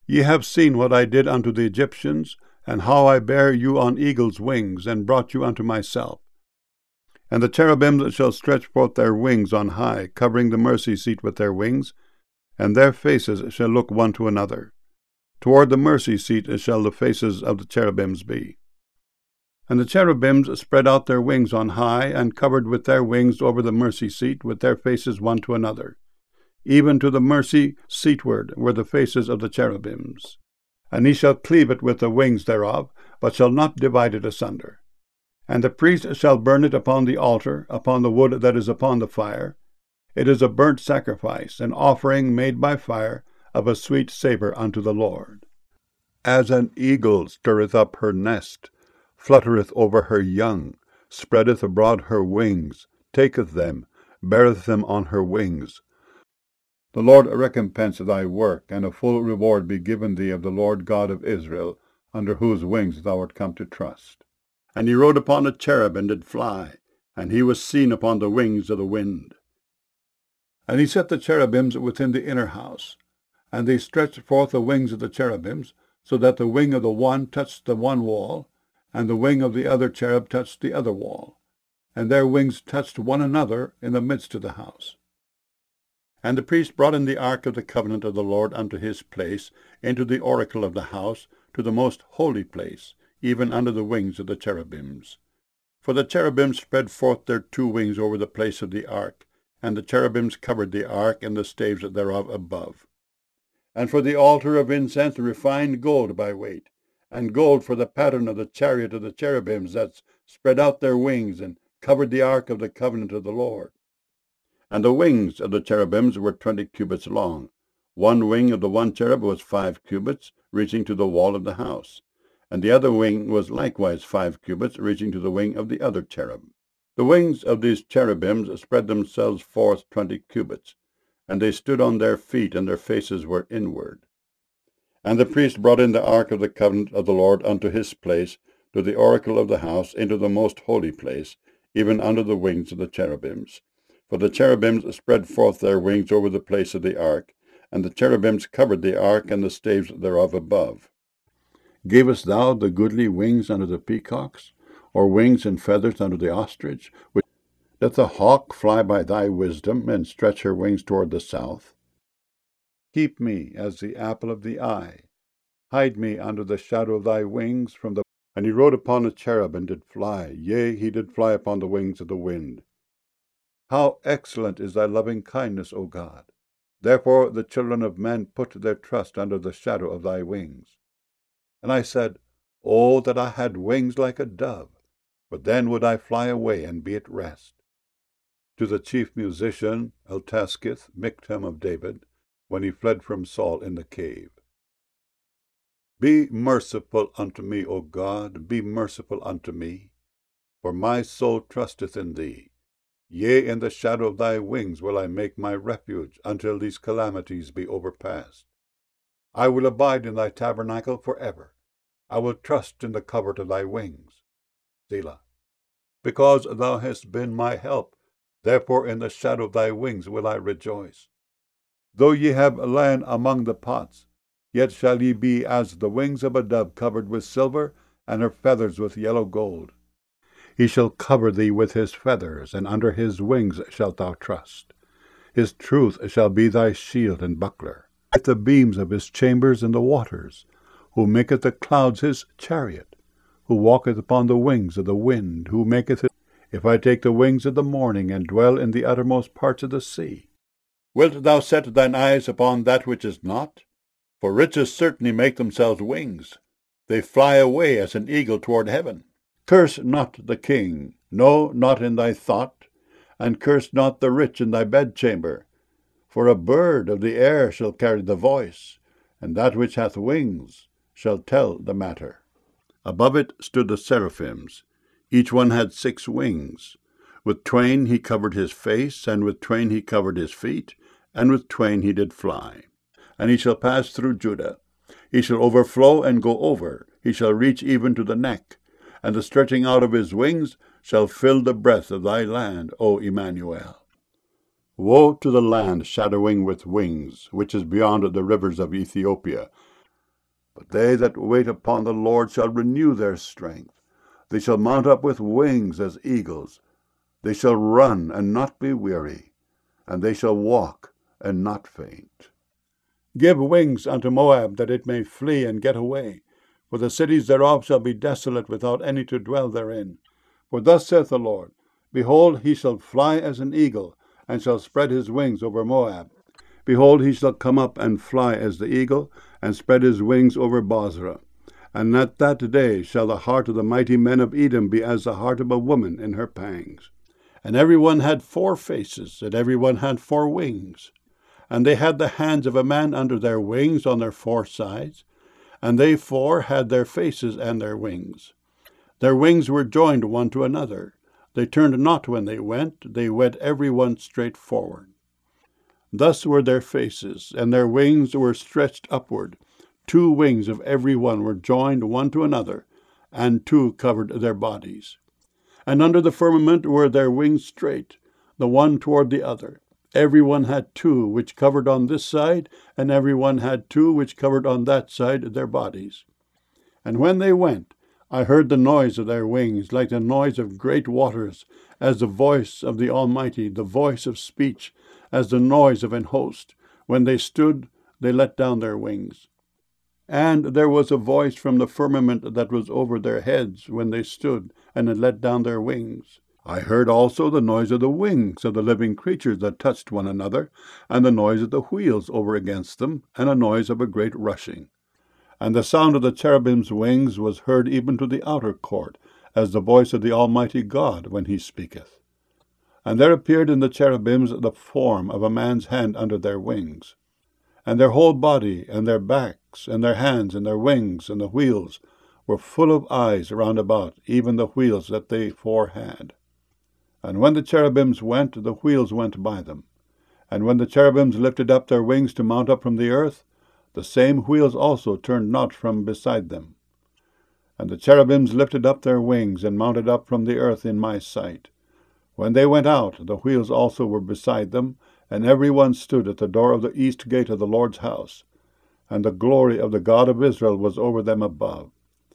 Ye have seen what I did unto the Egyptians, and how I bare you on eagle's wings, and brought you unto myself. And the cherubims shall stretch forth their wings on high, covering the mercy seat with their wings, and their faces shall look one to another. Toward the mercy seat shall the faces of the cherubims be. And the cherubims spread out their wings on high, and covered with their wings over the mercy seat with their faces one to another. Even to the mercy seatward were the faces of the cherubims. And he shall cleave it with the wings thereof, but shall not divide it asunder. And the priest shall burn it upon the altar, upon the wood that is upon the fire. It is a burnt sacrifice, an offering made by fire, of a sweet savour unto the Lord. As an eagle stirreth up her nest, fluttereth over her young, spreadeth abroad her wings, taketh them, beareth them on her wings. The Lord recompense thy work, and a full reward be given thee of the Lord God of Israel, under whose wings thou art come to trust. And he rode upon a cherub, and did fly, and he was seen upon the wings of the wind. And he set the cherubims within the inner house, and they stretched forth the wings of the cherubims, so that the wing of the one touched the one wall, and the wing of the other cherub touched the other wall, and their wings touched one another in the midst of the house. And the priest brought in the ark of the covenant of the Lord unto his place, into the oracle of the house, to the most holy place, even under the wings of the cherubims. For the cherubims spread forth their two wings over the place of the ark, and the cherubims covered the ark and the staves thereof above. And for the altar of incense refined gold by weight, and gold for the pattern of the chariot of the cherubims that spread out their wings, and covered the ark of the covenant of the Lord. And the wings of the cherubims were 20 cubits long. One wing of the one cherub was 5 cubits, reaching to the wall of the house, and the other wing was likewise 5 cubits, reaching to the wing of the other cherub. The wings of these cherubims spread themselves forth 20 cubits, and they stood on their feet, and their faces were inward. And the priest brought in the ark of the covenant of the Lord unto his place, to the oracle of the house, into the most holy place, even under the wings of the cherubims. For the cherubims spread forth their wings over the place of the ark, and the cherubims covered the ark and the staves thereof above. Gavest thou the goodly wings unto the peacocks, or wings and feathers unto the ostrich? Doth the hawk fly by thy wisdom, and stretch her wings toward the south? Keep me as the apple of the eye. Hide me under the shadow of thy wings from the... And he rode upon a cherub, and did fly, yea, he did fly upon the wings of the wind. How excellent is thy loving kindness, O God! Therefore the children of men put their trust under the shadow of thy wings. And I said, O that I had wings like a dove, for then would I fly away and be at rest. To the chief musician, Eltaskith, Michtam of David, when he fled from Saul in the cave. Be merciful unto me, O God, be merciful unto me, for my soul trusteth in thee. Yea, in the shadow of thy wings will I make my refuge, until these calamities be overpast. I will abide in thy tabernacle forever. I will trust in the covert of thy wings. Selah. Because thou hast been my help, therefore in the shadow of thy wings will I rejoice. Though ye have lain among the pots, yet shall ye be as the wings of a dove covered with silver, and her feathers with yellow gold. He shall cover thee with his feathers, and under his wings shalt thou trust. His truth shall be thy shield and buckler. At the beams of his chambers in the waters, who maketh the clouds his chariot, who walketh upon the wings of the wind, who maketh it. If I take the wings of the morning, and dwell in the uttermost parts of the sea, wilt thou set thine eyes upon that which is not? For riches certainly make themselves wings. They fly away as an eagle toward heaven. Curse not the king, no, not in thy thought, and curse not the rich in thy bedchamber. For a bird of the air shall carry the voice, and that which hath wings shall tell the matter. Above it stood the seraphims. Each one had 6 wings. With twain he covered his face, and with twain he covered his feet, and with twain he did fly. And he shall pass through Judah. He shall overflow and go over. He shall reach even to the neck. And the stretching out of his wings shall fill the breadth of thy land, O Emmanuel. Woe to the land shadowing with wings, which is beyond the rivers of Ethiopia, But they that wait upon the Lord shall renew their strength. They shall mount up with wings as eagles. They shall run and not be weary, and they shall walk and not faint. Give wings unto Moab, that it may flee and get away. For the cities thereof shall be desolate, without any to dwell therein. For thus saith the Lord, Behold, he shall fly as an eagle, and shall spread his wings over Moab. Behold, he shall come up and fly as the eagle, and spread his wings over Bozrah. And at that day shall the heart of the mighty men of Edom be as the heart of a woman in her pangs. And every one had 4 faces, and every one had 4 wings. And they had the hands of a man under their wings on their 4 sides, and they 4 had their faces and their wings. Their wings were joined one to another. They turned not when they went every one straight forward. Thus were their faces, and their wings were stretched upward. 2 wings of every one were joined one to another, and 2 covered their bodies. And under the firmament were their wings straight, the one toward the other. Every one had 2 which covered on this side, and every one had 2 which covered on that side their bodies. And when they went, I heard the noise of their wings, like the noise of great waters, as the voice of the Almighty, the voice of speech, as the noise of an host. When they stood, they let down their wings. And there was a voice from the firmament that was over their heads when they stood, and had let down their wings. I heard also the noise of the wings of the living creatures that touched one another, and the noise of the wheels over against them, and a noise of a great rushing. And the sound of the cherubim's wings was heard even to the outer court, as the voice of the Almighty God when he speaketh. And there appeared in the cherubims the form of a man's hand under their wings. And their whole body, and their backs, and their hands, and their wings, and the wheels, were full of eyes round about, even the wheels that they 4 had. And when the cherubims went, the wheels went by them. And when the cherubims lifted up their wings to mount up from the earth, the same wheels also turned not from beside them. And the cherubims lifted up their wings, and mounted up from the earth in my sight. When they went out, the wheels also were beside them, and every one stood at the door of the east gate of the Lord's house. And the glory of the God of Israel was over them above.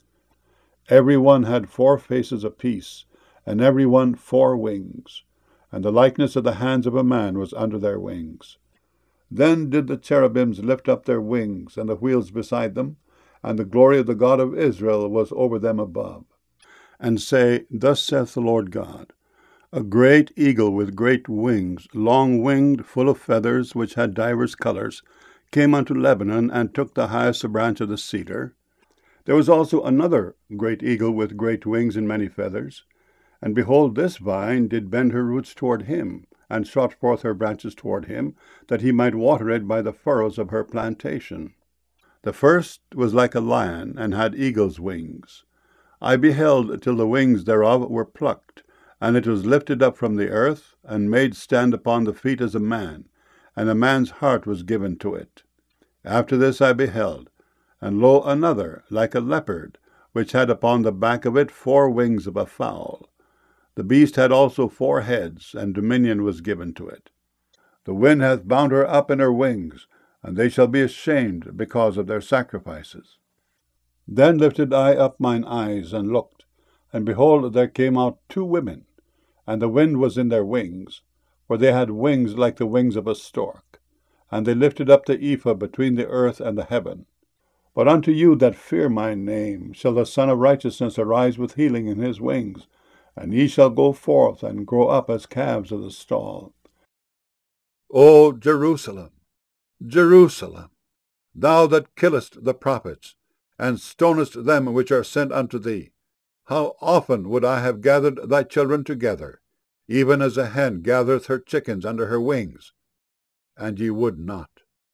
Every one had 4 faces apiece, and every one 4 wings, and the likeness of the hands of a man was under their wings. Then did the cherubims lift up their wings, and the wheels beside them, and the glory of the God of Israel was over them above. And say, Thus saith the Lord God, A great eagle with great wings, long-winged, full of feathers, which had divers colors, came unto Lebanon, and took the highest branch of the cedar. There was also another great eagle with great wings and many feathers. And behold, this vine did bend her roots toward him, and shot forth her branches toward him, that he might water it by the furrows of her plantation. The first was like a lion, and had eagle's wings. I beheld till the wings thereof were plucked, and it was lifted up from the earth, and made stand upon the feet as a man, and a man's heart was given to it. After this I beheld, and lo, another, like a leopard, which had upon the back of it 4 wings of a fowl. The beast had also 4 heads, and dominion was given to it. The wind hath bound her up in her wings, and they shall be ashamed because of their sacrifices. Then lifted I up mine eyes, and looked, and behold, there came out 2 women, and the wind was in their wings, for they had wings like the wings of a stork. And they lifted up the ephah between the earth and the heaven. But unto you that fear my name shall the Son of Righteousness arise with healing in his wings, and ye shall go forth and grow up as calves of the stall. O Jerusalem, Jerusalem, thou that killest the prophets, and stonest them which are sent unto thee, how often would I have gathered thy children together, even as a hen gathereth her chickens under her wings, and ye would not.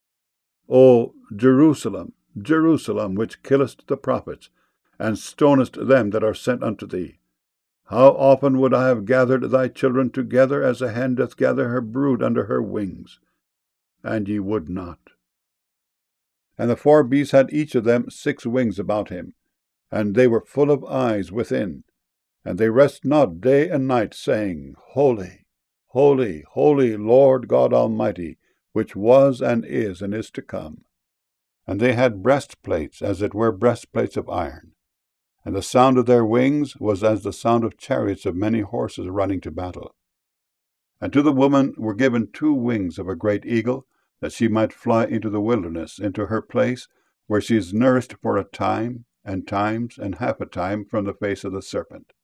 O Jerusalem, Jerusalem, which killest the prophets, and stonest them that are sent unto thee, how often would I have gathered thy children together, as a hen doth gather her brood under her wings, and ye would not. And the 4 beasts had each of them 6 wings about him, and they were full of eyes within, and they rest not day and night, saying, Holy, holy, holy, Lord God Almighty, which was and is to come. And they had breastplates, as it were breastplates of iron. And the sound of their wings was as the sound of chariots of many horses running to battle. And to the woman were given 2 wings of a great eagle, that she might fly into the wilderness, into her place, where she is nourished for a time, and times, and half a time from the face of the serpent.